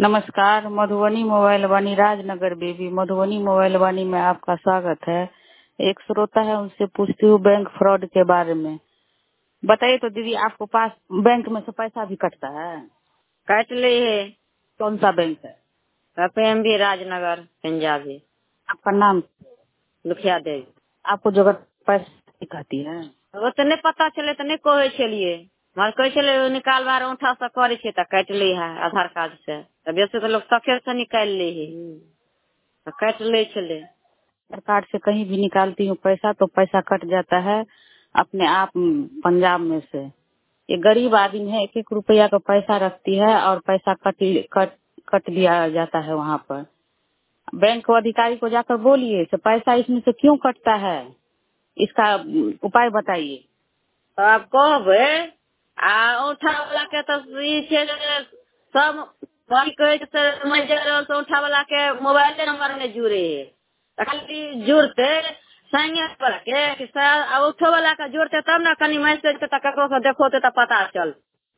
नमस्कार, मधुबनी मोबाइल वाणी राजनगर बेबी मधुबनी मोबाइल वाणी में आपका स्वागत है। एक श्रोता है, उनसे पूछती हूँ बैंक फ्रॉड के बारे में। बताइए तो दीदी, आपको पास बैंक में से पैसा भी कटता है? कट ली है। कौन सा बैंक है? PNB राजनगर पंजाबी। आपका नाम? लुखिया देवी। आपको जगह पैसा कहती है? वो तो नहीं पता चले तो नहीं कहे चलिए मगर कहे चले निकाल बार उठा से करे छे तो कट ली है आधार कार्ड से। तब वैसे तो लोग सखे से निकाल ली है तो कट ले चले। आधार कार्ड से कहीं भी निकालती हूँ पैसा तो पैसा कट जाता है अपने आप पंजाब में से। ये गरीब आदमी है, 1-1 रुपया का पैसा रखती है और पैसा कट कट दिया जाता है वहाँ पर। बैंक अधिकारी को जाकर बोलिए तो पैसा इसमें से क्यों कटता है, इसका उपाय बताइए। तो आप कहबे आ उठा वाला के तो ई छे जे सब वही कहे से मैनेजर से उठा वाला के मोबाइल नंबर में जुड़े है तो खाली जुड़ते संगे पर के कि सर उठो वाला का जुड़ते तब ना कनी मैसेज के ककरो से देखोते तो पता चल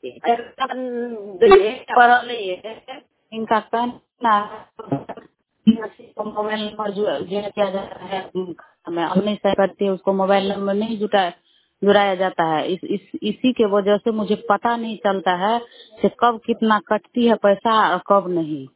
पढ़ल है। इनका कहना मोबाइल नंबर जो किया जाता है, मैं अपने से करती है, उसको मोबाइल नंबर नहीं जुड़ाया जाता है। इसी के वजह से मुझे पता नहीं चलता है कि कब कितना कटती है पैसा और कब नहीं।